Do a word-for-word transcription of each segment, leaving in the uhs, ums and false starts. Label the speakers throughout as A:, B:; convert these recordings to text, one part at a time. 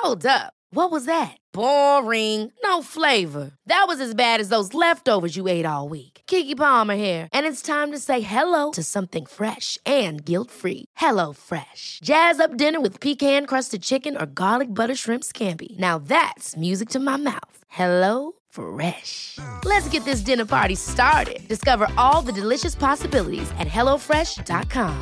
A: Hold up. What was that? Boring. No flavor. That was as bad as those leftovers you ate all week. Keke Palmer here, and it's time to say hello to something fresh and guilt-free. Hello Fresh. Jazz up dinner with pecan-crusted chicken or garlic butter shrimp scampi. Now that's music to my mouth. Hello Fresh. Let's get this dinner party started. Discover all the delicious possibilities at hello fresh dot com.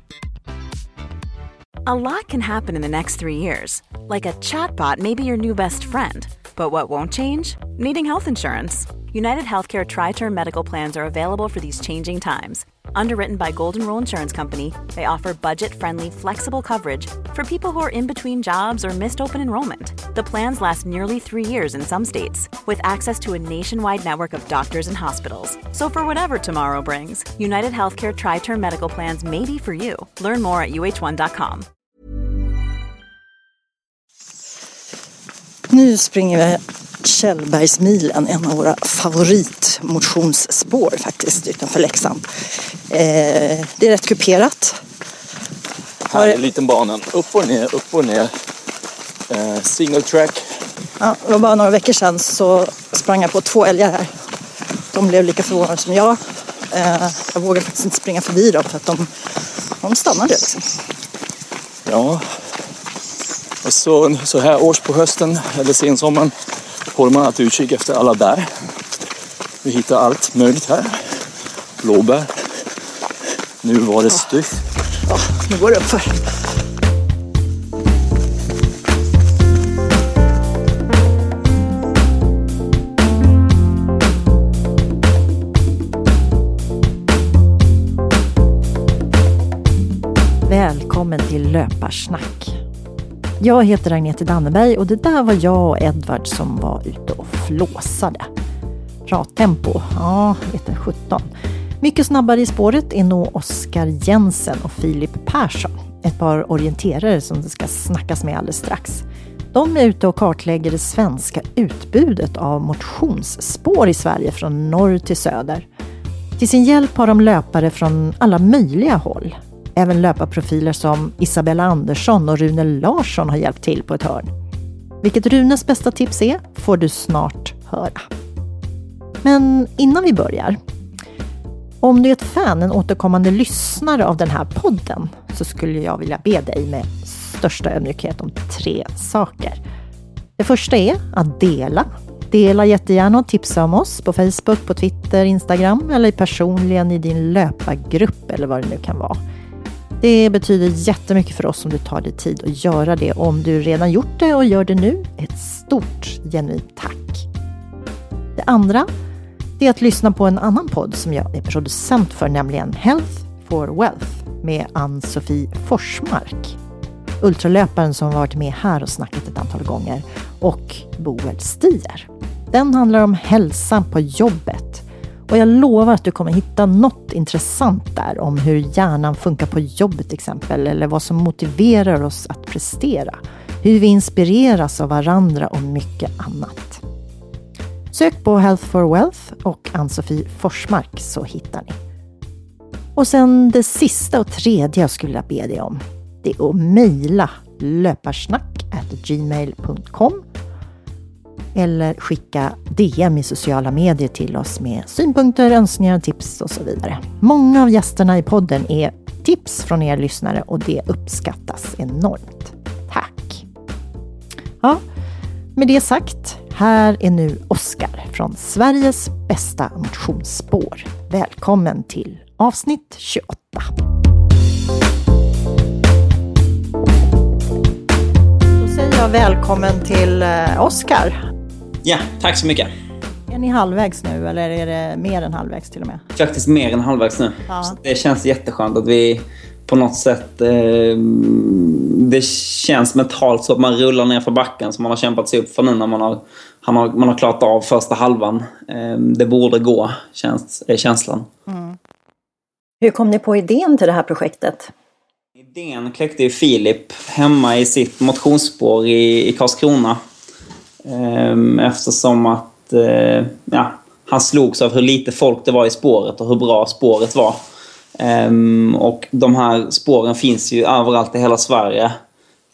B: A lot can happen in the next three years. Like a chatbot may be your new best friend. But what won't change? Needing health insurance. United Healthcare Tri-Term Medical Plans are available for these changing times. Underwritten by Golden Rule Insurance Company, they offer budget-friendly, flexible coverage for people who are in between jobs or missed open enrollment. The plans last nearly three years in some states, with access to a nationwide network of doctors and hospitals. So for whatever tomorrow brings, United Healthcare Tri-Term Medical Plans may be for you. Learn more at u h one dot com.
C: Nu springer vi Källbergsmilen, en av våra favoritmotionsspår faktiskt utanför Leksand. Eh, det är rätt kuperat.
D: Här är en liten banan, upp och ner, upp och ner. Eh, single track.
C: Ja, det var bara några veckor sedan så sprang jag på två älgar här. De blev lika förvånade som jag. Eh, jag vågade faktiskt inte springa förbi dem för att de, de stannade liksom.
D: Ja. Och så, så här års på hösten eller sensommaren håller man att utkika efter alla bär. Vi hittar allt möjligt här. Blåbär. Nu var det styrt.
C: Ja, nu går det upp för.
E: Välkommen till Löparsnack. Jag heter Agnete Danneberg och det där var jag och Edvard som var ute och flåsade. Bra tempo, ja, heter sjutton. Mycket snabbare i spåret är nog Oskar Jensen och Filip Persson. Ett par orienterare som det ska snackas med alldeles strax. De är ute och kartlägger det svenska utbudet av motionsspår i Sverige från norr till söder. Till sin hjälp har de löpare från alla möjliga håll. Även löparprofiler som Isabella Andersson och Rune Larsson har hjälpt till på ett hörn. Vilket Runes bästa tips är får du snart höra. Men innan vi börjar. Om du är ett fan, en återkommande lyssnare av den här podden, så skulle jag vilja be dig med största ödmjukhet om tre saker. Det första är att dela. Dela jättegärna och tipsa om oss på Facebook, på Twitter, Instagram eller personligen i din löpargrupp eller vad det nu kan vara. Det betyder jättemycket för oss om du tar dig tid att göra det. Om du redan gjort det och gör det nu, ett stort genuint tack. Det andra är att lyssna på en annan podd som jag är producent för, nämligen Health for Wealth med Ann-Sofie Forsmark. Ultralöparen som har varit med här och snackat ett antal gånger, och Boel Stier. Den handlar om hälsan på jobbet. Och jag lovar att du kommer hitta något intressant där om hur hjärnan funkar på jobbet till exempel. Eller vad som motiverar oss att prestera. Hur vi inspireras av varandra och mycket annat. Sök på Health for Wealth och Ann-Sofie Forsmark så hittar ni. Och sen det sista och tredje jag skulle be dig om. Det är att mejla löparsnack at gmail dot com. Eller skicka D M i sociala medier till oss med synpunkter, önskningar, tips och så vidare. Många av gästerna i podden är tips från er lyssnare och det uppskattas enormt. Tack! Ja, med det sagt, här är nu Oskar från Sveriges bästa motionsspår. Välkommen till avsnitt tjugoåtta. Då säger jag välkommen till Oskar.
F: Ja, tack så mycket.
E: Är ni halvvägs nu eller är det mer än halvvägs till och med?
F: Faktiskt mer än halvvägs nu.
E: Ja.
F: Så det känns jätteskönt att vi på något sätt... Eh, det känns mentalt så att man rullar ner för backen som man har kämpat sig upp för nu när man har, man har, man har klarat av första halvan. Eh, det borde gå, känns, är känslan.
E: Mm. Hur kom ni på idén till det här projektet?
F: Idén kläckte ju Filip hemma i sitt motionsspår i, i Karlskrona. Eftersom att eh, ja, han slogs av hur lite folk det var i spåret och hur bra spåret var. Um, och de här spåren finns ju överallt i hela Sverige.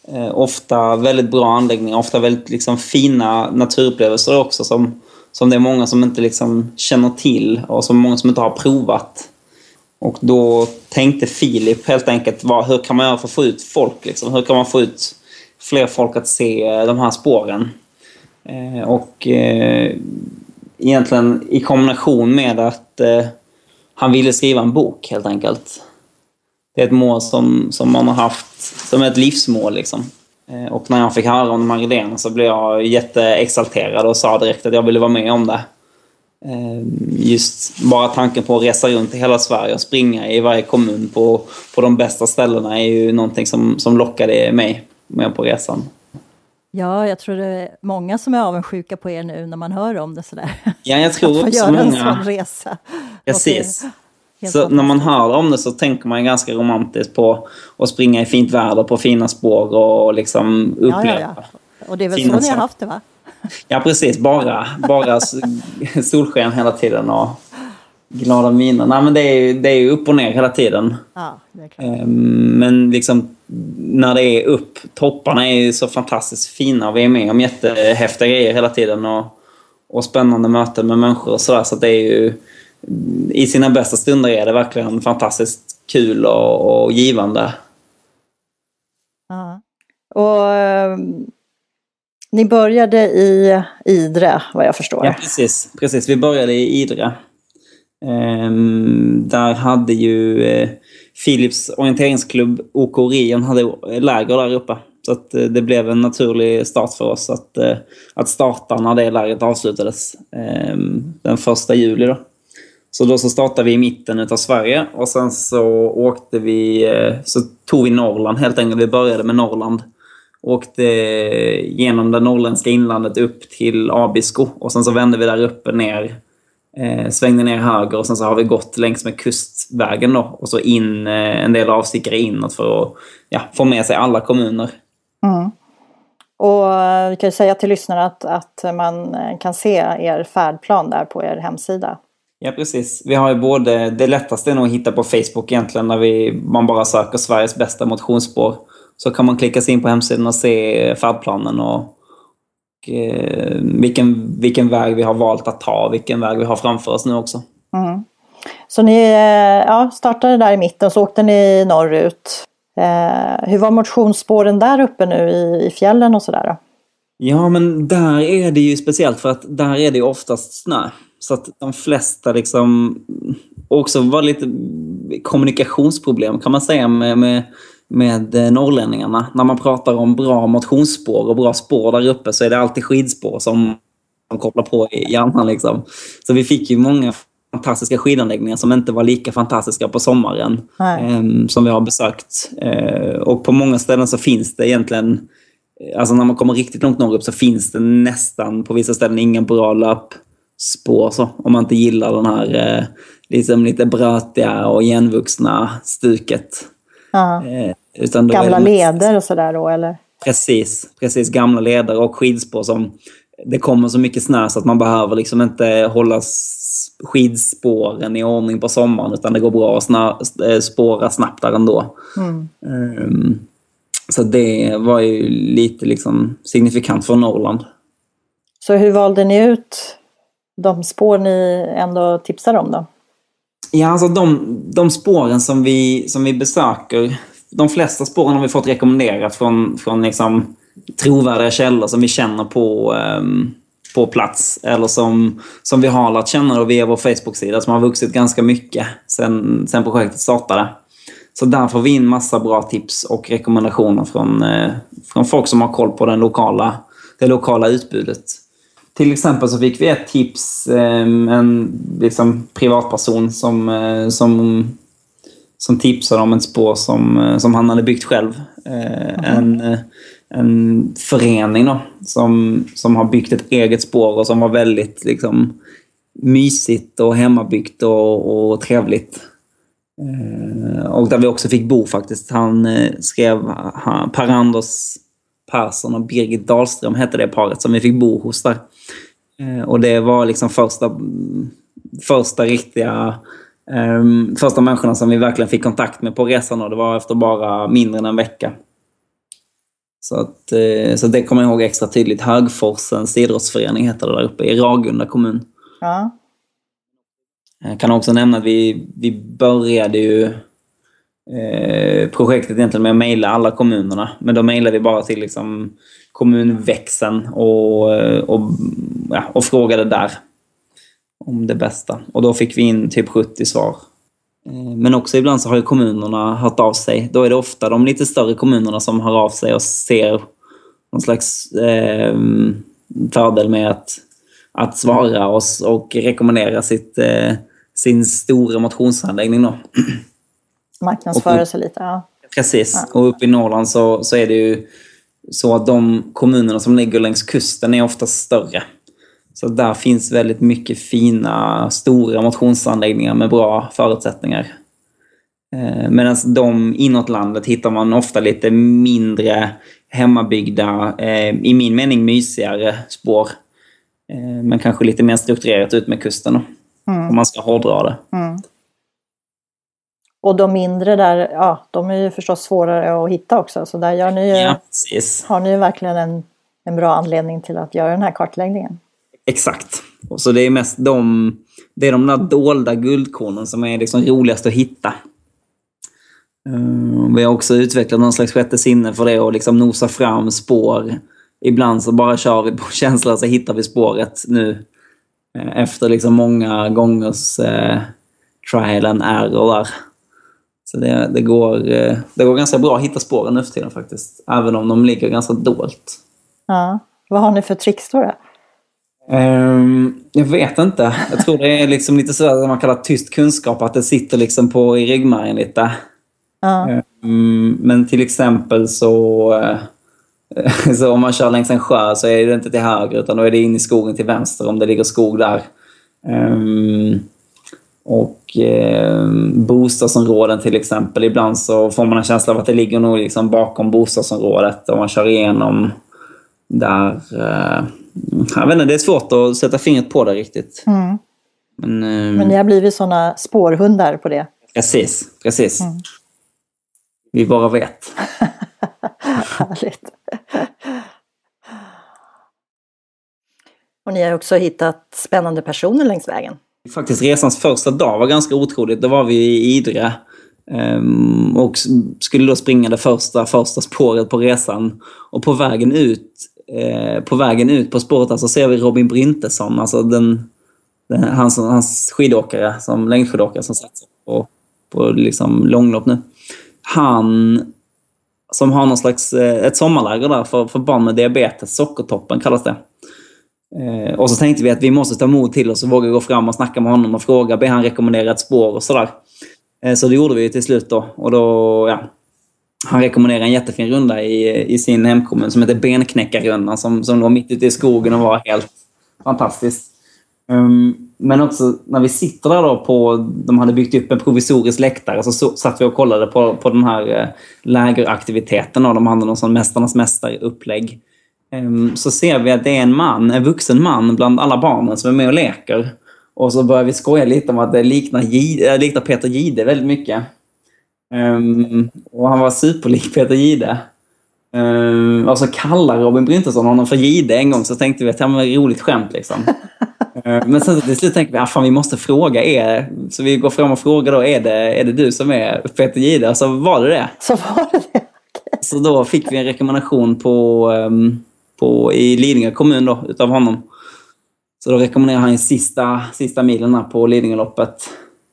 F: Eh, ofta väldigt bra anläggningar, ofta väldigt liksom, fina naturupplevelser också som, som det är många som inte liksom, känner till och som många som inte har provat. Och då tänkte Filip helt enkelt, vad, hur kan man göra för att få ut folk? Liksom? Hur kan man få ut fler folk att se de här spåren? Eh, och eh, egentligen i kombination med att eh, han ville skriva en bok helt enkelt. Det är ett mål som, som man har haft som ett livsmål liksom. Eh, och när jag fick höra om de här idéerna så blev jag jätteexalterad och sa direkt att jag ville vara med om det. Eh, just bara tanken på att resa runt i hela Sverige och springa i varje kommun på, på de bästa ställena är ju någonting som, som lockade mig med på resan.
E: Ja, jag tror det är många som är avundsjuka på er nu när man hör om det sådär.
F: Ja, jag tror
E: att få
F: också
E: göra
F: många.
E: en sån resa.
F: Precis. Så när man hör om det så tänker man ganska romantiskt på att springa i fint väder på fina spår och liksom uppleva. Ja, ja,
E: ja. Och det är väl så ni har haft det, va? Ja,
F: precis. Bara, bara solsken hela tiden och glada miner. Nej, men det är ju, det är ju upp och ner hela tiden.
E: Ja, det är klart.
F: Men liksom när det är upp, topparna är ju så fantastiskt fina. Vi är med om jättehäftiga grejer hela tiden och, och spännande möten med människor och sådär. Så det är ju, i sina bästa stunder är det verkligen fantastiskt kul och, och givande.
E: Ja. Och um, ni började i Idre, vad jag förstår.
F: Ja, precis. precis. Vi började i Idre. Um, där hade ju uh, Philips orienteringsklubb O K Orion hade läger där uppe. Så att uh, det blev en naturlig start för oss att, uh, att starta när det lägret avslutades um, den första juli då. Så då så startade vi i mitten av Sverige och sen så åkte vi, uh, så tog vi Norrland helt enkelt. Vi började med Norrland. Åkte genom det norrländska inlandet upp till Abisko och sen så vände vi där uppe ner. Eh, svängde ner höger och sen så har vi gått längs med kustvägen då, och så in eh, en del avstickare inåt för att ja, få med sig alla kommuner.
E: Mm. Och vi kan ju säga till lyssnarna att, att man kan se er färdplan där på er hemsida.
F: Ja, precis. Vi har ju både, det lättaste är nog att hitta på Facebook egentligen när vi, man bara söker Sveriges bästa motionsspår. Så kan man klicka sig in på hemsidan och se färdplanen och Vilken, vilken väg vi har valt att ta, vilken väg vi har framför oss nu också.
E: Mm. Så ni ja, startade där i mitten, så åkte ni norrut. Eh, hur var motionsspåren där uppe nu i, i fjällen och sådär då?
F: Ja, men där är det ju speciellt för att där är det oftast snö. Så att de flesta liksom också var lite kommunikationsproblem kan man säga med, med med norrlänningarna. När man pratar om bra motionsspår och bra spår där uppe så är det alltid skidspår som de kopplar på i hjärnan liksom. Så vi fick ju många fantastiska skidanläggningar som inte var lika fantastiska på sommaren eh, som vi har besökt. Eh, och på många ställen så finns det egentligen, alltså när man kommer riktigt långt norrut så finns det nästan på vissa ställen ingen bra löpspår så, om man inte gillar den här eh, liksom lite brötiga och igenvuxna stuket.
E: Eh, utan då gamla leder och sådär då, eller?
F: Precis, precis, gamla leder och skidspår som det kommer så mycket snö så att man behöver liksom inte hålla skidspåren i ordning på sommaren utan det går bra att snö, spåra snabbt där ändå. Mm. Um, så det var ju lite liksom signifikant för Norrland.
E: Så hur valde ni ut de spår ni ändå tipsar om då?
F: Ja, alltså de, de spåren som vi, som vi besöker, de flesta spåren har vi fått rekommenderat från, från liksom trovärdiga källor som vi känner på, um, på plats. Eller som, som vi har lärt känna via vår Facebook-sida som har vuxit ganska mycket sen, sen projektet startade. Så där får vi in massa bra tips och rekommendationer från, eh, från folk som har koll på den lokala, det lokala utbudet. Till exempel så fick vi ett tips, en liksom privatperson som, som, som tipsade om ett spår som, som han hade byggt själv. Mm. En, en förening då, som, som har byggt ett eget spår och som var väldigt liksom, mysigt och hemmabyggt och, och trevligt. Och där vi också fick bo faktiskt. Han skrev han, Per-Anders Persson och Birgit Dahlström hette det paret som vi fick bo hos där. Och det var liksom första, första riktiga um, första människorna som vi verkligen fick kontakt med på resan och det var efter bara mindre än en vecka. Så, att, eh, så det kommer jag ihåg extra tydligt. Högforsens idrottsförening heter det där uppe i Ragunda kommun.
C: Ja.
F: Jag kan också nämna att vi, vi började ju eh, projektet egentligen med att mejla alla kommunerna. Men då mejlade vi bara till liksom, kommunväxeln och, och, ja, och frågade där om det bästa. Och då fick vi in typ sjuttio svar. Men också ibland så har ju kommunerna hört av sig. Då är det ofta de lite större kommunerna som hör av sig och ser någon slags eh, fördel med att, att svara oss och rekommendera sitt, eh, sin stora motionsanläggning då.
C: Marknadsföra sig lite, ja.
F: Precis, ja. Och uppe i Norrland så, så är det ju så att de kommunerna som ligger längs kusten är ofta större. Så där finns väldigt mycket fina, stora motionsanläggningar med bra förutsättningar. Eh, Medan de inåt landet hittar man ofta lite mindre hemmabyggda, eh, i min mening mysigare spår. Eh, men kanske lite mer strukturerat ut med kusten. Mm. Om man ska hårdra det.
C: Mm. Och de mindre där, ja, de är ju förstås svårare att hitta också. Så där gör ni ju,
F: ja, precis.
C: Har ni ju verkligen en, en bra anledning till att göra den här kartläggningen.
F: Exakt. Och så det är mest de, det är de där dolda guldkornen som är liksom roligast att hitta. Uh, vi har också utvecklat någon slags sjätte sinne för det och liksom nosa fram spår. Ibland så bara kör vi på känsla så hittar vi spåret nu. Uh, efter liksom många gångers uh, trial and error där. Så det, det, går, uh, det går ganska bra att hitta spåren nu för tiden faktiskt. Även om de ligger ganska dolt.
C: Ja. Vad har ni för tricks då?
F: Um, jag vet inte. Jag tror det är liksom lite så att man kallar tyst kunskap, att det sitter liksom på i ryggmärgen lite. Ja. Um, men till exempel så, uh, så om man kör längs en sjö så är det inte till höger utan då är det in i skogen till vänster om det ligger skog där. Um, och um, bostadsområden till exempel, ibland så får man en känsla av att det ligger nog liksom bakom bostadsområdet om man kör igenom där. Uh, Jag vet inte, det är svårt att sätta fingret på det riktigt. Mm. Men, um,
C: Men ni har blivit såna spårhundar på det.
F: Precis, precis. Mm. Vi bara vet.
C: Härligt. Och ni har också hittat spännande personer längs vägen.
F: Faktiskt resans första dag var ganska otroligt. Då var vi i Idre. Um, och skulle då springa det första, första spåret på resan. Och på vägen ut eh, på vägen ut på spåret alltså, ser vi Robin Bryntesson, alltså den, den, hans, hans skidåkare, som längdskidåkare som satsar på, på liksom långlopp nu. Han som har någon slags eh, ett sommarläger där för, för barn med diabetes, Sockertoppen kallas det. Eh, och så tänkte vi att vi måste ta mod till oss och våga gå fram och snacka med honom och fråga, be han rekommendera ett spår och sådär. Eh, så det gjorde vi till slut då. Och då, ja, han rekommenderade en jättefin runda i, i sin hemkommun som heter Benknäckarrundan, som, som låg mitt ute i skogen och var helt fantastiskt. Um, men också när vi sitter där då på, de hade byggt upp en provisorisk läktare, så, så satt vi och kollade på, på den här eh, lägeraktiviteten och de hade någon sån mästarnas mästare upplägg. Um, så ser vi att det är en man, en vuxen man bland alla barnen som är med och leker. Och så börjar vi skoja lite om att det liknar, Gide, liknar Peter Gide väldigt mycket. Um, och han var superlik Peter Gide. Um, och så kallar Robin Bryntesson honom för Gide en gång, så tänkte vi att det var ett roligt skämt liksom. uh, men sen till slut tänkte vi att ah, vi måste fråga, är, så vi går fram och frågar då, är det, är det du som är Peter Gide? Och så var det det.
C: Så var det det.
F: Så då fick vi en rekommendation på, um, på, i Lidingö kommun då, utav honom. Så då rekommenderar han sista, sista milen på Lidingöloppet.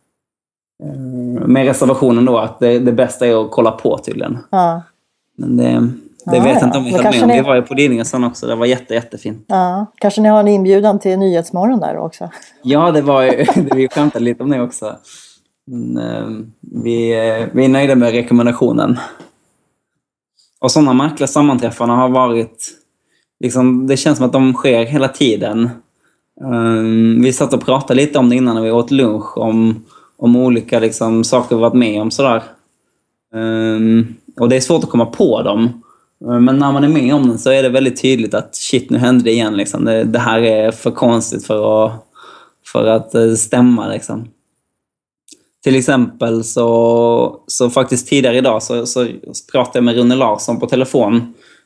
F: Med reservationen då att det, det bästa är att kolla på tydligen. Ja. Men det, det ja, vet jag inte om vi höll med om. Ni... Vi var ju på Lidingö sen också. Det var jätte, jättefint.
C: Ja. Kanske ni har en inbjudan till Nyhetsmorgon där också.
F: Ja, det var ju, vi skämtade lite om det också. Men, vi, vi är nöjda med rekommendationen. Och sådana märkliga sammanträffarna har varit liksom, det känns som att de sker hela tiden. Um, vi satt och pratade lite om det innan när vi åt lunch om om olika liksom, saker vi varit med om sådär. Um, och det är svårt att komma på dem. Um, men när man är med om den så är det väldigt tydligt att shit, nu händer det igen. Liksom. Det, det här är för konstigt för att, för att uh, stämma. Liksom. Till exempel så, så faktiskt tidigare idag så, så pratade jag med Rune Larsson på telefon.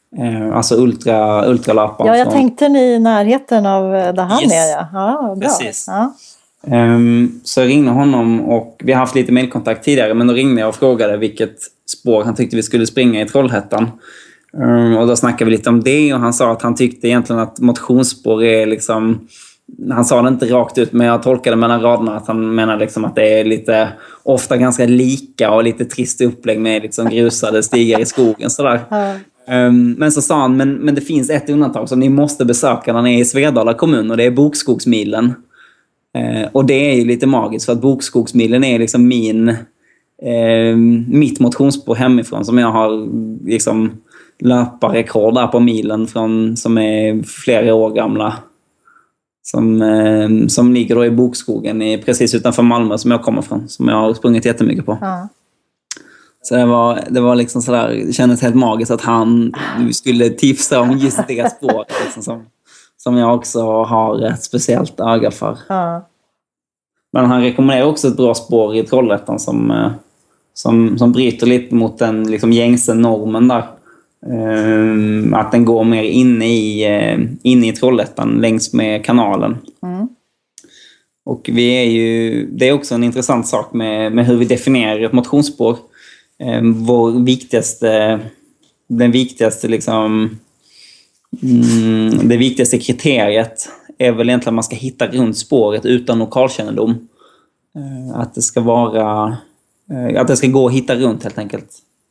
F: Eh, alltså ultra, ultralöparen.
E: Ja, jag
F: som,
E: tänkte ni i närheten av där han
F: Yes.
E: är. Ja, ja bra.
F: Precis.
E: Ja.
F: Um, så jag ringde honom och vi har haft lite mailkontakt tidigare, men då ringde jag och frågade vilket spår han tyckte vi skulle springa i Trollhättan. Um, och då snackade vi lite om det och han sa att han tyckte egentligen att motionsspår är liksom, han sa det inte rakt ut men jag tolkade mellan raderna att han menar liksom att det är lite ofta ganska lika och lite trist upplägg med liksom grusade stigar i skogen sådär.
E: Ja.
F: Um, men så sa han, men, men det finns ett undantag som ni måste besöka när ni är i Svedala kommun och det är Bokskogsmilen. Uh, och det är ju lite magiskt för att Bokskogsmilen är liksom min uh, mitt motionsspår hemifrån som jag har liksom löparrekord där på milen från, som är flera år gamla. Som, uh, som ligger då i Bokskogen i, precis utanför Malmö som jag kommer från. Som jag har sprungit jättemycket på.
E: Ja.
F: Så det var, det var liksom sådär, det kändes helt magiskt att han skulle tipsa om just det spåret liksom, som, som jag också har ett speciellt öga för.
E: Ja.
F: Men han rekommenderar också ett bra spår i Trollhättan som, som, som bryter lite mot den liksom, gängse normen där. Um, att den går mer inne i, uh, inne i Trollhättan längs med kanalen.
E: Mm.
F: Och vi är ju, det är också en intressant sak med, med hur vi definierar ett motionsspår. Um, vår viktigaste, den viktigaste liksom, mm, det viktigaste kriteriet är väl egentligen att man ska hitta runt spåret utan lokalkännedom. Uh, att det ska vara, uh, att det ska gå att hitta runt helt enkelt.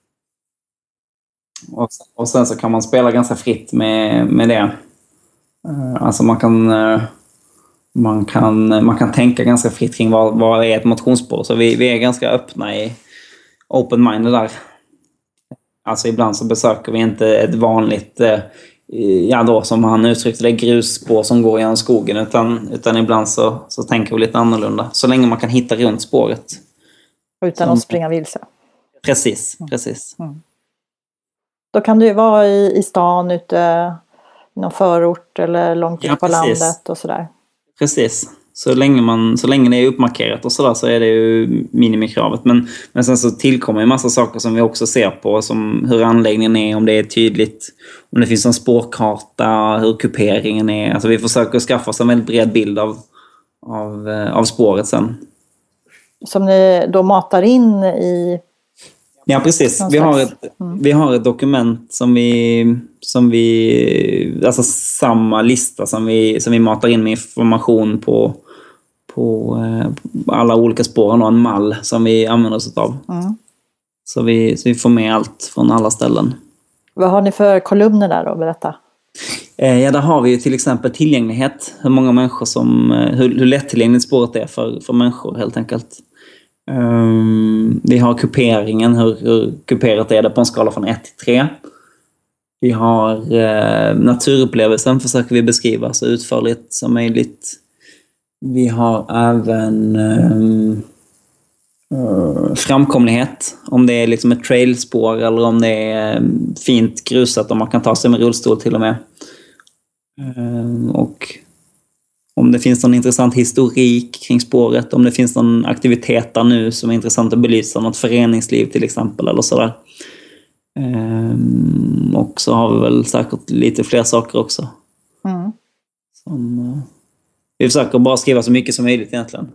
F: Och, och sen så kan man spela ganska fritt med, med det. Uh, alltså man kan, uh, man kan man kan tänka ganska fritt kring vad, vad är ett motionsspår. Så vi, vi är ganska öppna i open-minded där. Alltså ibland så besöker vi inte ett vanligt, uh, ja då som han uttryckte det, grusspår som går genom skogen. Utan, utan ibland så, så tänker vi lite annorlunda. Så länge man kan hitta runt spåret.
E: Utan
F: som,
E: att springa vilse.
F: Precis, precis.
E: Mm. Då kan du ju vara i, i stan, ute i någon förort eller långt
F: Ja,
E: ut på
F: precis.
E: landet och sådär.
F: Precis. Så länge, man, så länge det är uppmarkerat och sådär så är det ju minimikravet. Men, men sen så tillkommer en massa saker som vi också ser på. Som hur anläggningen är, om det är tydligt. Om det finns en spårkarta, hur kuperingen är. Alltså vi försöker skaffa oss en väldigt bred bild av, av, av spåret sen.
E: Som ni då matar in i...
F: Ja, precis. Vi har, ett, mm. vi har ett dokument som vi, som vi... Alltså samma lista som vi, som vi matar in med information på, på eh, alla olika spåren och en mall som vi använder oss av. Mm. Så, vi, så vi får med allt från alla ställen.
E: Vad har ni för kolumner där då? Berätta.
F: Eh, ja, där har vi ju till exempel tillgänglighet. Hur många människor som... Hur, hur lättillgängligt spåret är för, för människor helt enkelt. Um, vi har kuperingen, hur, hur kuperat är det på en skala från ett till tre. Vi har uh, naturupplevelsen försöker vi beskriva så utförligt som möjligt. Vi har även um, uh, framkomlighet, om det är liksom ett trailspår eller om det är fint grusat och man kan ta sig med rullstol till och med. Uh, och om det finns någon intressant historik kring spåret. Om det finns någon aktivitet där nu som är intressant att belysa. Något föreningsliv till exempel eller sådär. Ehm, och så har vi väl säkert lite fler saker också. Mm. Som, uh, vi försöker bara skriva så mycket som möjligt egentligen.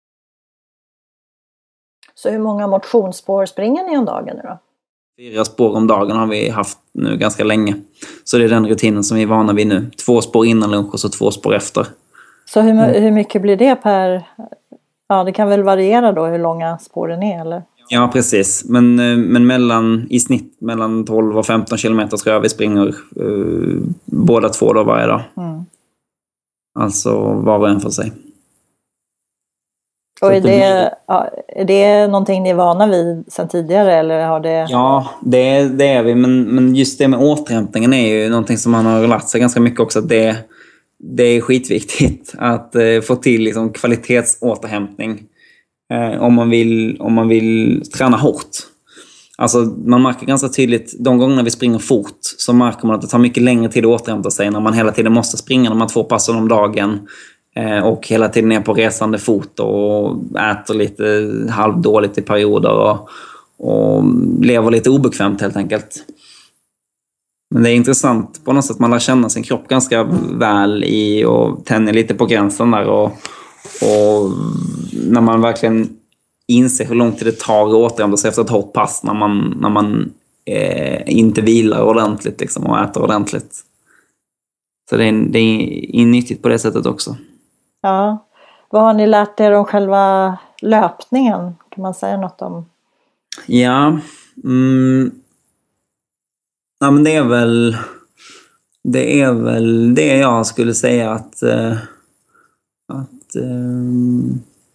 E: Så hur många motionsspår springer ni om dagen nu då?
F: Fyra spår om dagen har vi haft nu ganska länge. Så det är den rutinen som vi är vana vid nu. Två spår innan lunch och så två spår efter.
E: Så hur, hur mycket blir det per... Ja, det kan väl variera då hur långa spåren är, eller?
F: Ja, precis. Men, men mellan, i snitt mellan tolv och femton kilometer tror jag vi springer uh, båda två då varje dag. Mm. Alltså var och en för sig.
E: Och är det, ja, är det någonting ni är vana vid sedan tidigare, eller har det...
F: Ja, det, det är vi. Men, men just det med återhämtningen är ju någonting som man har lärt sig ganska mycket också. Att det Det är skitviktigt att eh, få till liksom, kvalitetsåterhämtning eh, om, man vill, om man vill träna hårt. Alltså, man märker ganska tydligt, de gångerna vi springer fort så märker man att det tar mycket längre tid att återhämta sig när man hela tiden måste springa de här två passen om dagen eh, och hela tiden är på resande fot och äter lite halvdåligt i perioder och, och lever lite obekvämt helt enkelt. Men det är intressant på något sätt. Man lär känna sin kropp ganska väl i och tänjer lite på gränsen där. Och, och när man verkligen inser hur lång tid det tar att återhämta sig efter ett hårt pass. När man, när man eh, inte vilar ordentligt liksom, och äter ordentligt. Så det är, det är nyttigt på det sättet också.
E: Ja. Vad har ni lärt er om själva löpningen? Kan man säga något om?
F: Ja. Mm. Ja, men det är väl det är väl det jag skulle säga att uh, att uh,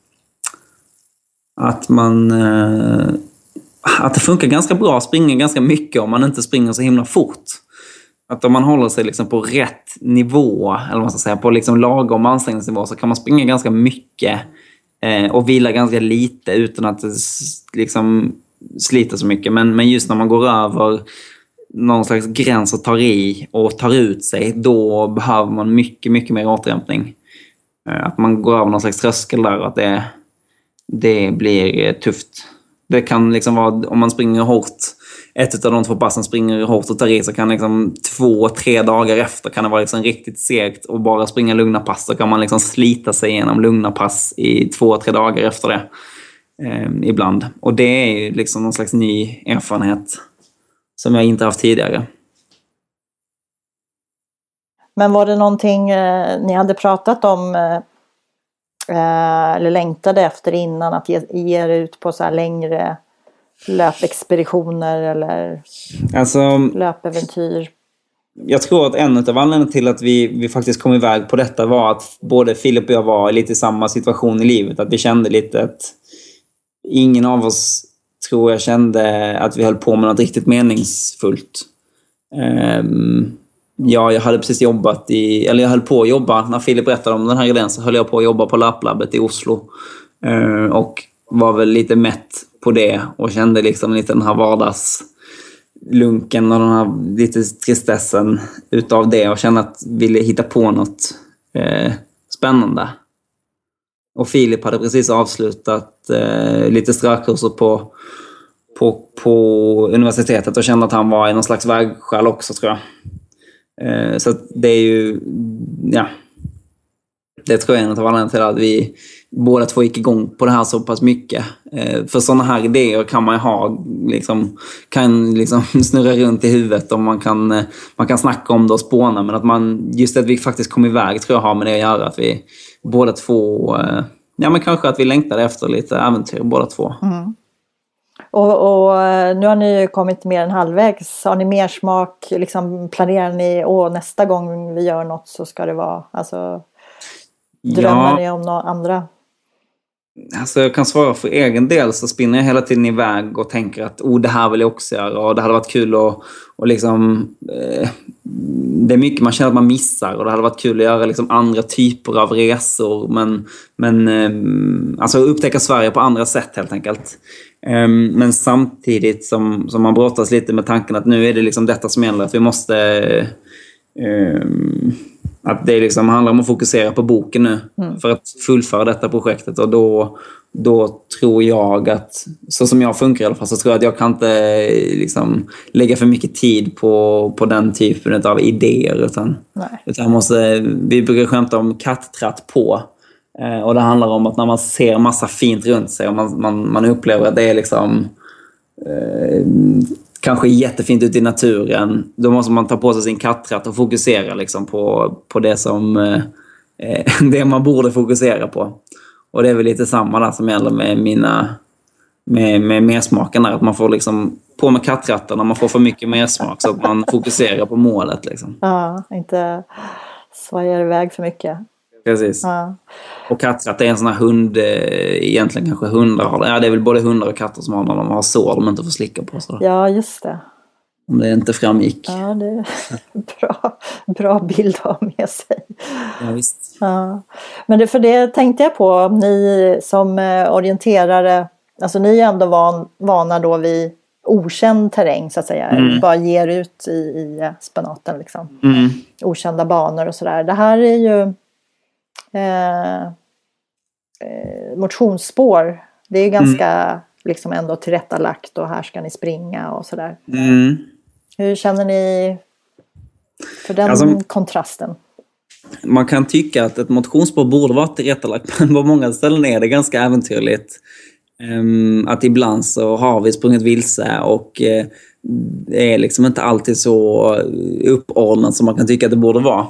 F: att man uh, att det funkar ganska bra att springa ganska mycket om man inte springer så himla fort. Att om man håller sig liksom på rätt nivå, eller vad man ska säga, på liksom lagom ansträngningsnivå, så kan man springa ganska mycket eh, och vila ganska lite utan att det liksom sliter så mycket. Men, men just när man går över någon slags gräns och tar i och tar ut sig, då behöver man mycket, mycket mer återhämtning. Eh, att man går över någon slags tröskel där och att det, det blir tufft. Det kan liksom vara, om man springer hårt, ett av de två passen springer hårt och tar i, så kan liksom två, tre dagar efter kan det vara liksom riktigt segt och bara springa lugna pass. Så kan man liksom slita sig igenom lugna pass i två, tre dagar efter det eh, ibland. Och det är ju liksom någon slags ny erfarenhet som jag inte haft tidigare.
E: Men var det någonting eh, ni hade pratat om eh, eller längtade efter innan, att ge, ge er ut på så här längre löpexpeditioner eller
F: alltså,
E: löpäventyr?
F: Jag tror att en av anledningarna till att vi, vi faktiskt kom iväg på detta var att både Filip och jag var i lite samma situation i livet. Att vi kände lite att ingen av oss, tror jag, kände att vi höll på med något riktigt meningsfullt. Um, ja, jag hade precis jobbat i, eller jag höll på att jobba, när Filip berättade om den här idén så höll jag på att jobba på Löplabbet i Oslo. Uh, och var väl lite mätt på det och kände liksom lite den här vardagslunken och den här lite tristessen utav det, och kände att ville hitta på något eh, spännande. Och Filip hade precis avslutat eh, lite strökurser på, på, på universitetet och kände att han var i någon slags vägskäl också, tror jag. Eh, så det är ju, ja, det tror jag är en av anledningarna till att vi båda två gick igång på det här så pass mycket. Eh, för sådana här idéer kan man ju ha, liksom, kan liksom snurra runt i huvudet, och man kan, eh, man kan snacka om det och spåna, men att man, just att vi faktiskt kom iväg, tror jag har med det att göra, att vi båda två, eh, ja men kanske att vi längtade efter lite äventyr båda två.
E: Mm. Och, och nu har ni ju kommit mer än halvvägs. Har ni mer smak, liksom, planerar ni, åh, nästa gång vi gör något så ska det vara, alltså, drömmer ja. ni om några andra?
F: Alltså jag kan svara för egen del, så spinner jag hela tiden iväg och tänker att oh, det här vill jag också göra, och det hade varit kul att, och liksom, eh, det är mycket man känner att man missar, och det hade varit kul att göra liksom andra typer av resor, men, men eh, alltså upptäcka Sverige på andra sätt helt enkelt. Eh, men samtidigt som, som man brottas lite med tanken att nu är det liksom detta som gäller, att vi måste eh, att det liksom handlar om att fokusera på boken nu mm. för att fullföra detta projektet. Och då, då tror jag att, så som jag funkar i alla fall, så tror jag att jag kan inte liksom lägga för mycket tid på, på den typen av idéer. Utan, utan måste, vi brukar skämta om katttratt på. Eh, och det handlar om att när man ser massa fint runt sig och man, man, man upplever att det är liksom... Eh, kanske jättefint ute i naturen, då måste man ta på sig sin kattratt och fokusera liksom på, på det som eh, det man borde fokusera på. Och det är väl lite samma där som gäller med mina med, med mersmaken där, att man får liksom på med kattratten när man får för mycket mersmak, så att man fokuserar på målet liksom.
E: Ja, inte svajar iväg för mycket.
F: Precis.
E: Ja.
F: Och kattratt är en sån här hund, egentligen kanske hundar har det. Ja, det är väl både hundar och katter som har när de har sår de inte får slicka på. Så.
E: Ja, just det.
F: Om det inte framgick.
E: Ja, det är bra, bra bild att ha med sig.
F: Ja, visst.
E: Ja. Men det, för det tänkte jag på, ni som orienterare, alltså ni är ändå van, vana då vid okänd terräng så att säga. Mm. Bara ger ut i, i spenaten liksom.
F: Mm.
E: Okända banor och sådär. Det här är ju Eh, eh, motionsspår. Det är ju ganska mm. liksom ändå tillrättalagt, och här ska ni springa och sådär.
F: Mm.
E: Hur känner ni för den
F: alltså,
E: kontrasten.
F: Man kan tycka att ett motionsspår borde vara tillrättalagt, men på många ställen är det ganska äventyrligt. Um, att ibland så har vi sprungit vilse och uh, det är liksom inte alltid så uppordnat som man kan tycka att det borde vara.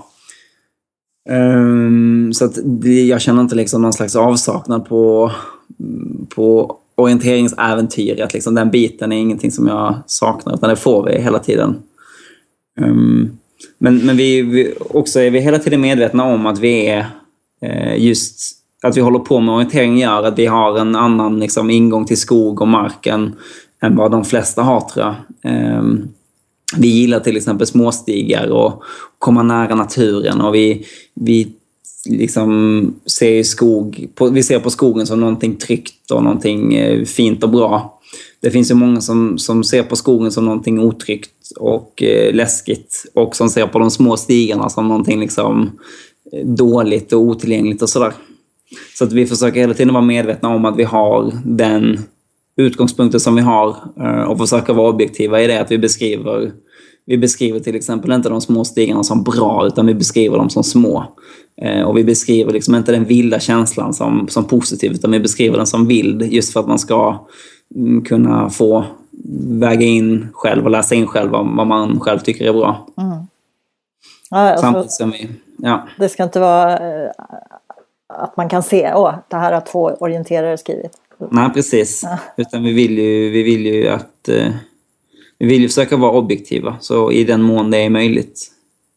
F: Um, så att det, jag känner inte liksom någon slags avsaknad på, på orienteringsäventyret. Liksom, den biten är ingenting som jag saknar, utan det får vi hela tiden. Um, men men vi, vi också är vi hela tiden medvetna om att vi är eh, just att vi håller på med orientering gör att vi har en annan liksom, ingång till skog och marken än vad de flesta har, tror jag. Um, vi gillar till exempel småstigar och komma nära naturen, och vi, vi liksom ser skog på, vi ser på skogen som någonting tryggt och någonting eh, fint och bra. Det finns ju många som, som ser på skogen som någonting otryggt och eh, läskigt, och som ser på de små stigarna som någonting liksom dåligt och otillgängligt och sådär. Så att vi försöker hela tiden vara medvetna om att vi har den utgångspunkten som vi har, och försöka vara objektiva i det, att vi beskriver vi beskriver till exempel inte de små stigarna som bra, utan vi beskriver dem som små. Och vi beskriver liksom inte den vilda känslan som, som positiv, utan vi beskriver den som vild, just för att man ska kunna få väga in själv och läsa in själv vad man själv tycker är bra. Mm.
E: Ja, alltså,
F: samtidigt som vi, ja.
E: Det ska inte vara att man kan se, åh, det här har två orienterare skrivit.
F: Nej, precis. Ja. Utan vi vill ju, vi vill ju att eh, vi vill ju försöka vara objektiva, så i den mån det är möjligt.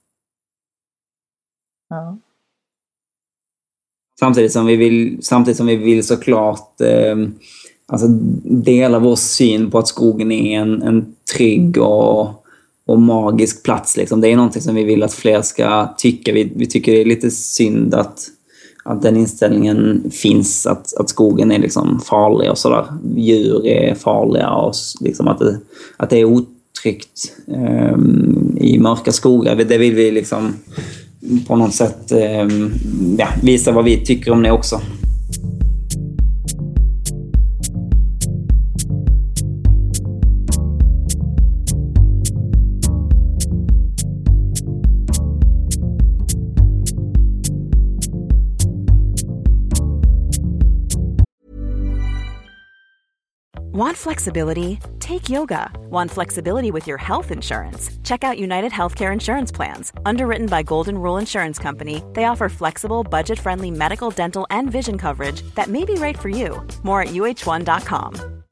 E: Ja.
F: Samtidigt som vi vill, samtidigt som vi vill såklart eh, alltså dela vår syn på att skogen är en, en trygg och, och magisk plats. Liksom. Det är någonting som vi vill att fler ska tycka. Vi, vi tycker det är lite synd att att den inställningen finns, att, att skogen är liksom farlig och sådär. Djur är farliga och liksom att, det, att det är otryggt um, i mörka skogar. Det vill vi liksom på något sätt um, ja, visa vad vi tycker om det också.
B: Want flexibility? Take yoga. Want flexibility with your health insurance? Check out United Healthcare Insurance Plans. Underwritten by Golden Rule Insurance Company, they offer flexible, budget-friendly medical, dental, and vision coverage that may be right for you. More at U H one dot com.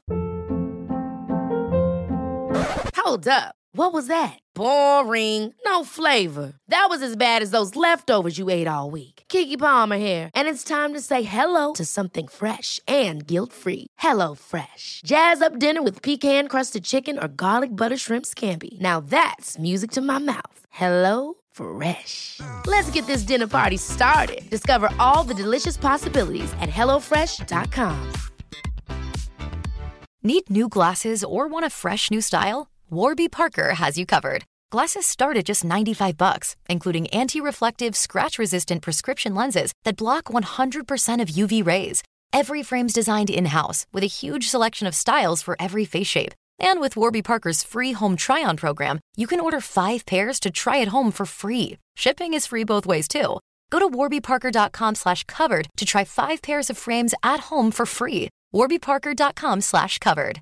A: Hold up. What was that? Boring. No flavor. That was as bad as those leftovers you ate all week. Keke Palmer here, and it's time to say hello to something fresh and guilt-free. Hello Fresh. Jazz up dinner with pecan-crusted chicken or garlic butter shrimp scampi. Now that's music to my mouth. Hello Fresh. Let's get this dinner party started. Discover all the delicious possibilities at hello fresh dot com.
G: Need new glasses or want a fresh new style? Warby Parker has you covered. Glasses start at just ninety-five bucks, including anti-reflective, scratch-resistant prescription lenses that block one hundred percent of U V rays. Every frame's designed in-house with a huge selection of styles for every face shape. And with Warby Parker's free home try-on program, you can order five pairs to try at home for free. Shipping is free both ways, too. Go to warby parker dot com slash covered to try five pairs of frames at home for free. warby parker dot com slash covered.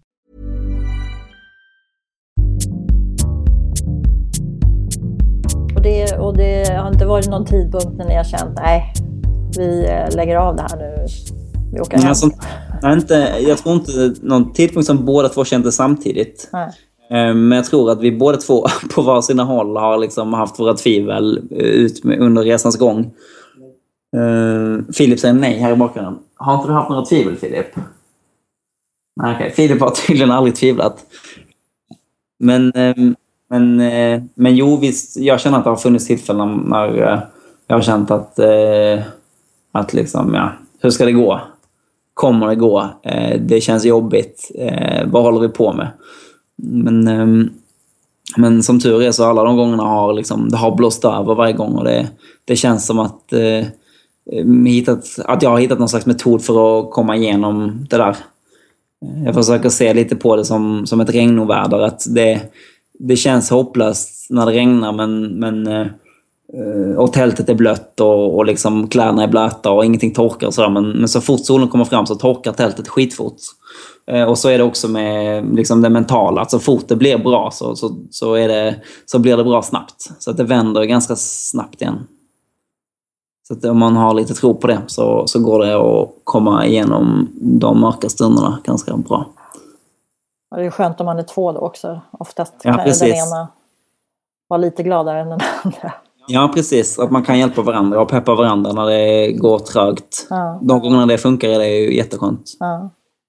E: Och det, och det har inte varit någon tidpunkt när ni har känt, nej, vi lägger av det här nu, vi åker hem.
F: Alltså, nej, inte, jag tror inte någon tidpunkt som båda två kände samtidigt. Nej. Men jag tror att vi båda två på var sina håll har liksom haft våra tvivel ut med, under resans gång. Uh, Filip säger nej här i bakgrunden. Har inte du haft några tvivel, Filip? Nej, okej. Filip har tydligen aldrig tvivlat. Men, uh, men, uh, men jo, visst, jag känner att det har funnits tillfällen när uh, jag har känt att, uh, att liksom, ja, hur ska det gå? Kommer det gå? Uh, det känns jobbigt. Uh, vad håller vi på med? Men, um, men som tur är så alla de gångerna har liksom, det har blåst över varje gång, och det, det känns som att, uh, hittat, att jag har hittat någon slags metod för att komma igenom det där. Jag försöker se lite på det som, som ett regnoväder, att det, det känns hopplöst när det regnar, men, men uh, och tältet är blött och, och liksom kläderna är blöta och ingenting torkar och sådär. Men, men så fort solen kommer fram så torkar tältet skitfort. Uh, och så är det också med liksom det mentala. Att så fort det blir bra så, så, så, är det, så blir det bra snabbt. Så att det vänder ganska snabbt igen. Så att om man har lite tro på det så, så går det att komma igenom de mörka stunderna ganska bra.
E: Och det är skönt om man är två då också. Oftast
F: ja,
E: kan den ena vara lite gladare än den andra.
F: Ja, precis. Att man kan hjälpa varandra och peppa varandra när det går trögt.
E: Ja.
F: De gångerna det funkar är det ju jätteskönt.
E: Ja.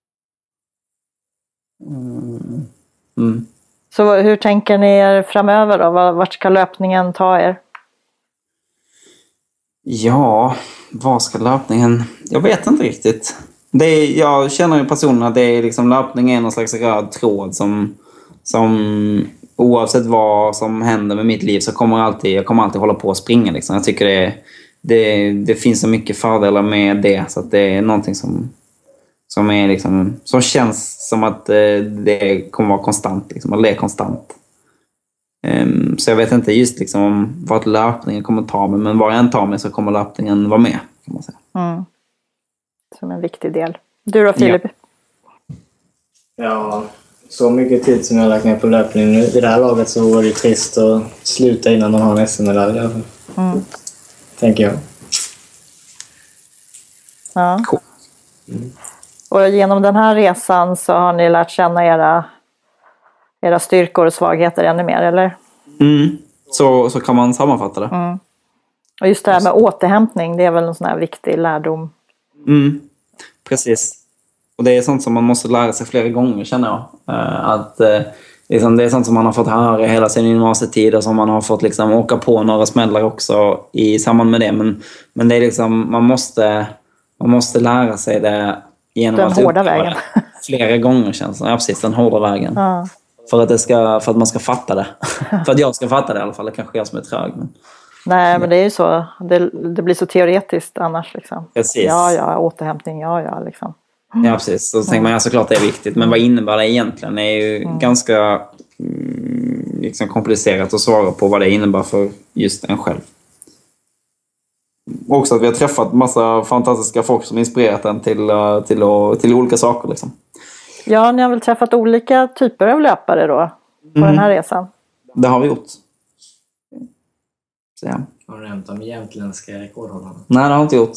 F: Mm. Mm.
E: Så hur tänker ni er framöver då? Vart ska löpningen ta er?
F: Ja, vad ska löpningen... Jag vet inte riktigt. Det är, jag känner ju personligen att det är liksom, löpning är någon slags röd tråd som, som oavsett vad som händer med mitt liv så kommer jag alltid, jag kommer alltid hålla på att springa. Liksom. Jag tycker det, det, det finns så mycket fördelar med det, så att det är någonting som, som, är liksom, som känns som att det kommer vara konstant. Liksom, att det är konstant. Um, så jag vet inte just liksom om vart löpningen kommer ta mig, men var jag än tar mig så kommer löpningen vara med, kan man säga.
E: Mm. Som en viktig del. Du då, Filip?
H: Ja. ja, så mycket tid som jag har lagt ner på löpning nu. I det här laget så var det trist att sluta innan man har en S M-medalj. Mm. Tänker jag.
E: Ja. Cool. Mm. Och genom den här resan så har ni lärt känna era era styrkor och svagheter ännu mer, eller?
F: Mm. Så, så kan man sammanfatta det.
E: Mm. Och just det här med återhämtning, det är väl en sån här viktig lärdom.
F: Mm. Precis. Och det är sånt som man måste lära sig flera gånger, känner jag. Uh, att, uh, liksom, det är sånt som man har fått höra hela sin gymnasietid och som man har fått liksom, åka på några smällar också i samband med det. Men, men det är liksom, man måste, man måste lära sig det genom
E: den
F: att
E: hårda vägen.
F: flera gånger, känns det. Ja, precis, den hårda vägen.
E: Ja.
F: För att, det ska, för att man ska fatta det. För att jag ska fatta det i alla fall. Det kanske jag som är trög. Men...
E: Nej, men det är ju så. Det, det blir så teoretiskt annars. Liksom.
F: Precis.
E: Ja, ja, återhämtning, ja, ja. Liksom.
F: Ja, precis. Så tänker man, ja, såklart det är viktigt. Men vad innebär det egentligen? Det är ju mm. ganska mm, liksom komplicerat att svara på vad det innebär för just en själv. Också att vi har träffat massa fantastiska folk som inspirerat en till, till, till, till olika saker. Liksom.
E: Ja, ni har väl träffat olika typer av löpare då på mm. den här resan?
F: Det har vi gjort. Så, ja.
H: Har du nämnt de jämtländska rekordhållarna?
F: Nej, det har jag inte gjort.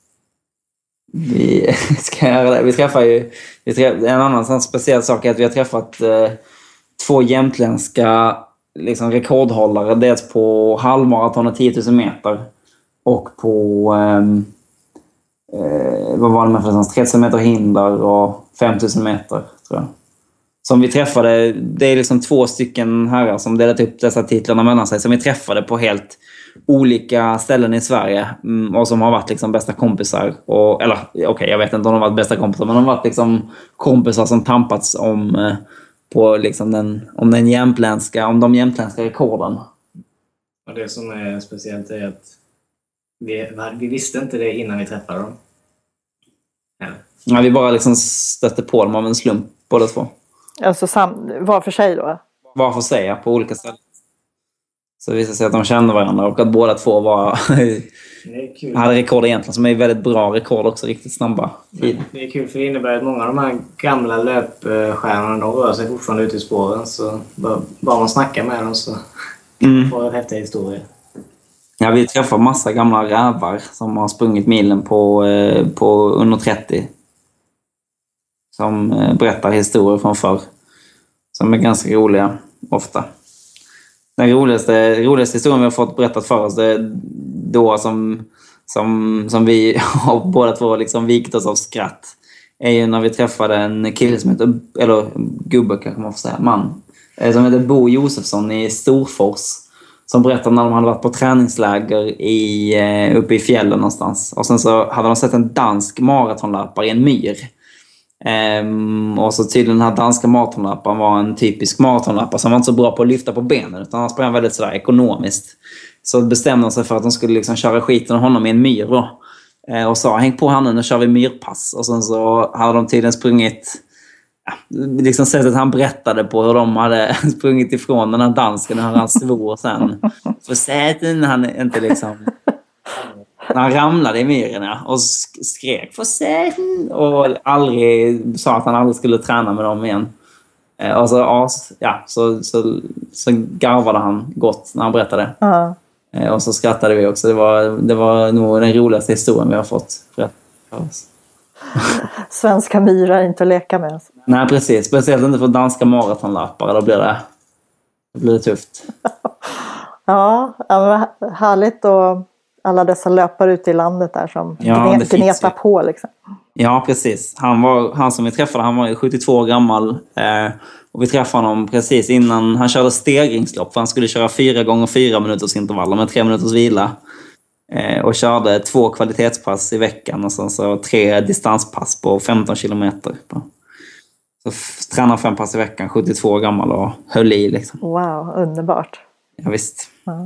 F: Vi ska göra det. Vi träffar ju... Vi träffar, en annan sån speciell sak är att vi har träffat eh, två jämtländska liksom, rekordhållare. Dels på halvmaraton och tio tusen meter. Och på... Eh, eh, vad var det med för någonstans? tre tusen meter hinder och fem tusen meter, tror jag. Som vi träffade, det är liksom två stycken herrar som delat upp dessa titlarna mellan sig. Som vi träffade på helt olika ställen i Sverige. Och som har varit liksom bästa kompisar. Och, eller, okej, okay, jag vet inte om de har varit bästa kompisar. Men de har varit liksom kompisar som tampats om, på liksom den, om, den jämtländska, om de jämtländska rekorden.
H: Och det som är speciellt är att vi, vi visste inte det innan vi träffade dem. Eller?
F: Ja, vi bara liksom stötte på dem av en slump, båda två.
E: Alltså sam- var för sig då?
F: Var för sig, ja, på olika ställen. Så det visade sig att de kände varandra och att båda två var hade rekord egentligen, som är väldigt bra rekord också, riktigt snabba tid.
H: Det är kul, för det innebär att många av de här gamla löpstjärnorna, de rör sig fortfarande ute i spåren, så bara, bara man snackar med dem så mm. får en häftig historia.
F: Ja, vi träffar massa gamla rävar som har sprungit milen på, på under trettio. Som berättar historier från förr. Som är ganska roliga, ofta. Den roligaste, roligaste historien vi har fått berättat för oss, det är då som, som, som vi har båda två liksom vikt oss av skratt, är ju när vi träffade en kille som heter, eller gubbe kanske man får säga, man, som heter Bo Josefsson i Storfors. Som berättade när de hade varit på träningsläger i, uppe i fjällen någonstans. Och sen så hade de sett en dansk maratonlöpare i en myr. Um, och så tydligen den här danska maratonlöparen var en typisk maratonlöpare som var inte så bra på att lyfta på benen, utan han sprang väldigt sådär ekonomiskt. Så bestämde de sig för att de skulle liksom köra skiten av honom i en myr då. Uh, och sa, häng på han nu, nu kör vi myrpass. Och sen så hade de tydligen sprungit ja, liksom sättet han berättade på hur de hade sprungit ifrån den här dansken och han svor sen. För säten han inte liksom... När han ramlade i myren och skrek för säten och aldrig sa att han aldrig skulle träna med dem igen. Och så, ja, så, så, så garvade han gott när han berättade. Uh-huh. Och så skrattade vi också. Det var, det var nog den roligaste historien vi har fått för oss.
E: Svenska myrar är inte att leka med. Alltså.
F: Nej, precis. Speciellt inte för danska maratonlöpare. Då blir det, då blir det tufft.
E: Ja, härligt. Och alla dessa löpare ute i landet där som
F: ja,
E: gnetar på. Liksom.
F: Ja, precis. Han, var, han som vi träffade, han var ju sjuttiotvå år gammal. Eh, och vi träffade honom precis innan han körde stegringslopp. För han skulle köra fyra gånger fyra minuters intervaller med tre minuters vila. Eh, och körde två kvalitetspass i veckan. Och sen så tre distanspass på femton kilometer. Så f- tränar fem pass i veckan, sjuttiotvå år gammal och höll i liksom.
E: Wow, underbart.
F: Ja, visst.
E: Ja.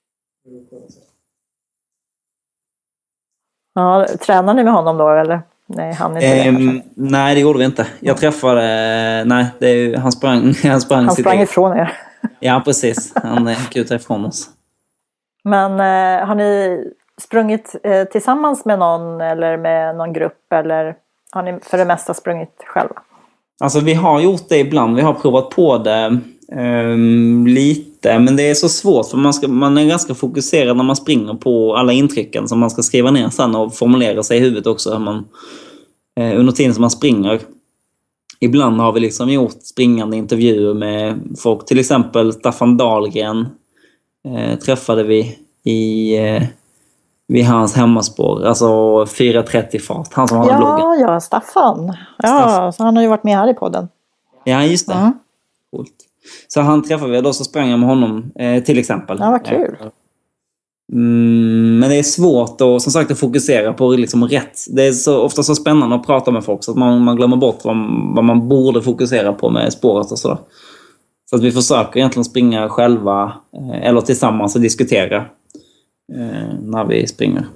E: Ja, tränar ni med honom då eller? Nej, han inte
F: ehm, nej, det gjorde vi inte. Jag träffade, nej, det är, han sprang, han sprang,
E: han sprang ifrån er.
F: Ja, precis. Han kutade ifrån oss.
E: Men eh, har ni sprungit eh, tillsammans med någon eller med någon grupp eller har ni för det mesta sprungit själva?
F: Alltså vi har gjort det ibland. Vi har provat på det um, lite. Men det är så svårt för man, ska, man är ganska fokuserad när man springer på alla intrycken som man ska skriva ner sen och formulera sig i huvudet också. Man, uh, under tiden som man springer. Ibland har vi liksom gjort springande intervjuer med folk. Till exempel Staffan Dahlgren uh, träffade vi i... Uh, vid hans hemmaspår, alltså fyra trettio fart, han som har
E: ja,
F: bloggen.
E: Ja, Staffan. Ja, Staffan. Så han har ju varit med här i podden.
F: Ja, just det. Mm. Coolt. Så han träffade vi då, så sprang jag med honom eh, till exempel.
E: Ja, vad kul.
F: Mm, men det är svårt och som sagt att fokusera på liksom rätt. Det är så, ofta så spännande att prata med folk så att man, man glömmer bort vad, vad man borde fokusera på med spåret och sådär. Så att vi försöker egentligen springa själva eh, eller tillsammans och diskutera. Eh, när vi springer.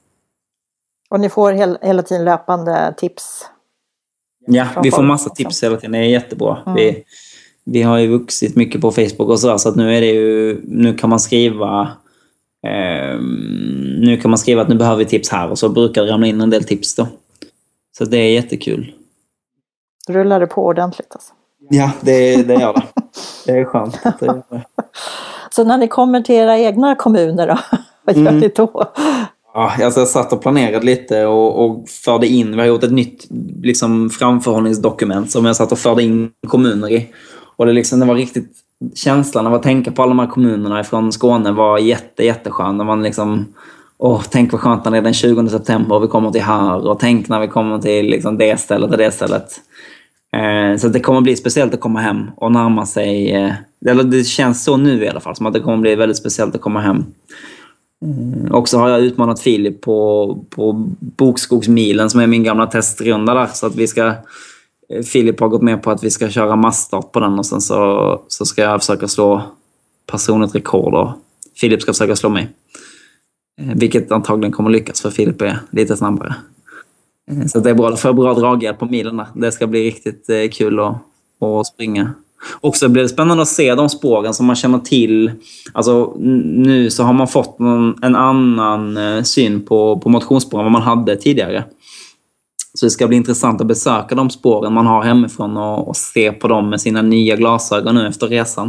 E: Och ni får hel, hela tiden löpande tips?
F: Ja, vi får massa tips hela tiden. Det är jättebra. Mm. Vi, vi har ju vuxit mycket på Facebook och sådär, så att nu är det ju, nu kan man skriva eh, nu kan man skriva att nu behöver vi tips här och så brukar det ramla in en del tips då. Så det är jättekul.
E: Rullar det på ordentligt alltså?
F: Ja, det, det gör det. Det är skönt. Det gör det.
E: Så när ni kommer till era egna kommuner då? Vad gör mm. ni då?
F: Ja, alltså jag satt och planerade lite och, och förde in, vi har gjort ett nytt liksom, framförhållningsdokument som jag satt och förde in kommuner i. Och det, liksom, det var riktigt, känslan av att tänka på alla de här kommunerna från Skåne var jätte, jätteskön. När man liksom, åh, tänk vad skönt när det är den tjugonde september och vi kommer till här. Och tänk när vi kommer till liksom, det stället och det stället. Eh, så det kommer bli speciellt att komma hem och närma sig. Eh, eller det känns så nu i alla fall, som att det kommer bli väldigt speciellt att komma hem. Mm. Och så har jag utmanat Filip på, på Bokskogsmilen som är min gamla testrunda där. Så att vi ska, Filip har gått med på att vi ska köra massstart på den och sen så, så ska jag försöka slå personligt rekord och Filip ska försöka slå mig. Vilket antagligen kommer lyckas för Filip är lite snabbare. Så det är bra, för bra draghjälp på milen där. Det ska bli riktigt kul att, att springa. Och så blir det spännande att se de spåren som man känner till. Alltså nu så har man fått någon, en annan syn på, på motionsspåren än vad man hade tidigare. Så det ska bli intressant att besöka de spåren man har hemifrån och, och se på dem med sina nya glasögon nu efter resan.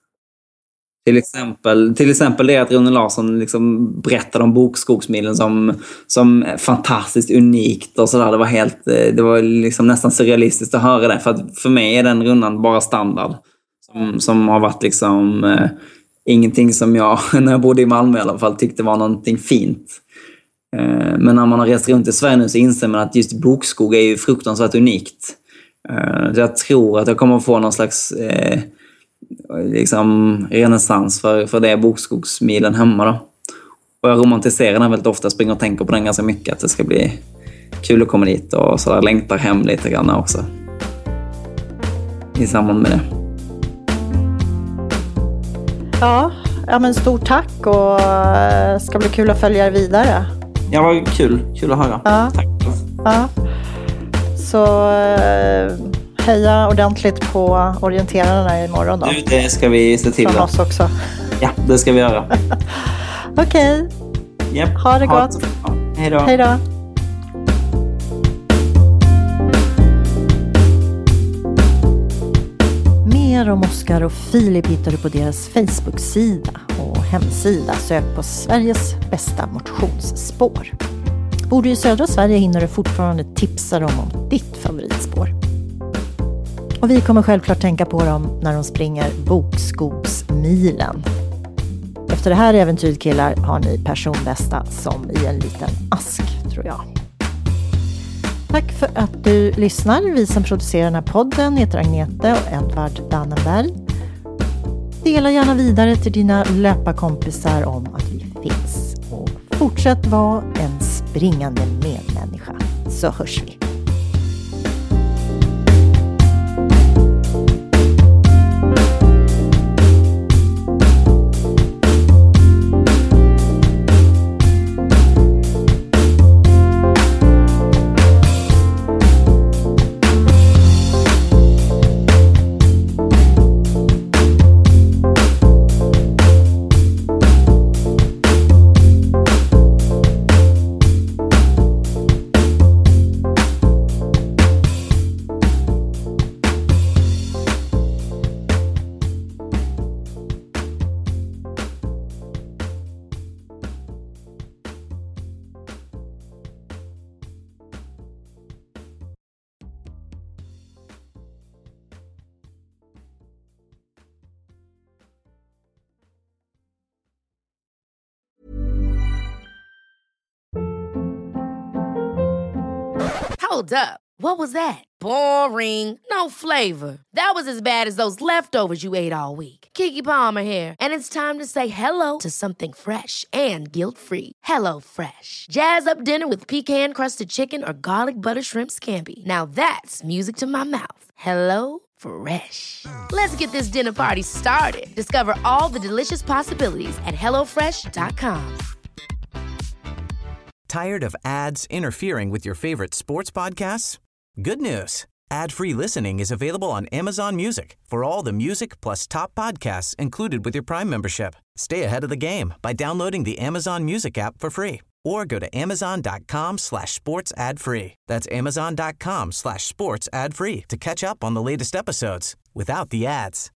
F: Till exempel, till exempel det att Rune Larsson liksom berättade om Bokskogsmilen som, som fantastiskt unikt och sådär. Det var helt, det var liksom nästan surrealistiskt att höra det. För att för mig är den rundan bara standard. Som, som har varit liksom eh, ingenting som jag, när jag bodde i Malmö i alla fall, tyckte var någonting fint. Eh, men när man har rest runt i Sverige nu så inser man att just Bokskog är ju fruktansvärt unikt. Eh, så jag tror att jag kommer att få någon slags... Eh, liksom renässans för, för det Bokskogsmilen hemma då. Och jag romantiserar den väldigt ofta, springer och tänker på den ganska mycket, att det ska bli kul att komma dit och sådär, längtar hem lite grann också i samband med det.
E: Ja, ja men stort tack och ska bli kul att följa er vidare.
F: Ja, vad kul, kul att höra.
E: Ja.
F: Tack.
E: Ja. Så heja ordentligt på orienterarna imorgon då.
F: Du, det ska vi se till.
E: Från oss också.
F: Ja, det ska vi göra.
E: Okej.
F: Okay. Yep.
E: Ha det gott.
F: Ha. Hej då.
E: Hej då. Mer om Oskar och Filip hittar du på deras Facebook-sida och hemsida. Sök på Sveriges bästa motionsspår. Bor du i södra Sverige hinner du fortfarande tipsa dem om ditt favoritspår. Och vi kommer självklart tänka på dem när de springer Bokskogsmilen. Efter det här äventyret, killar, har ni personbästa som i en liten ask, tror jag. Tack för att du lyssnar. Vi som producerar den här podden heter Agnete och Edvard Dannenberg. Dela gärna vidare till dina löparkompisar om att vi finns. Och fortsätt vara en springande medmänniska. Så hörs vi.
A: Hold up. What was that? Boring. No flavor. That was as bad as those leftovers you ate all week. Keke Palmer here, and it's time to say hello to something fresh and guilt-free. Hello Fresh. Jazz up dinner with pecan-crusted chicken or garlic butter shrimp scampi. Now that's music to my mouth. Hello Fresh. Let's get this dinner party started. Discover all the delicious possibilities at hello fresh dot com.
I: Tired of ads interfering with your favorite sports podcasts? Good news. Ad-free listening is available on Amazon Music for all the music plus top podcasts included with your Prime membership. Stay ahead of the game by downloading the Amazon Music app for free or go to amazon.com slash sports ad free. That's amazon.com slash sports ad free to catch up on the latest episodes without the ads.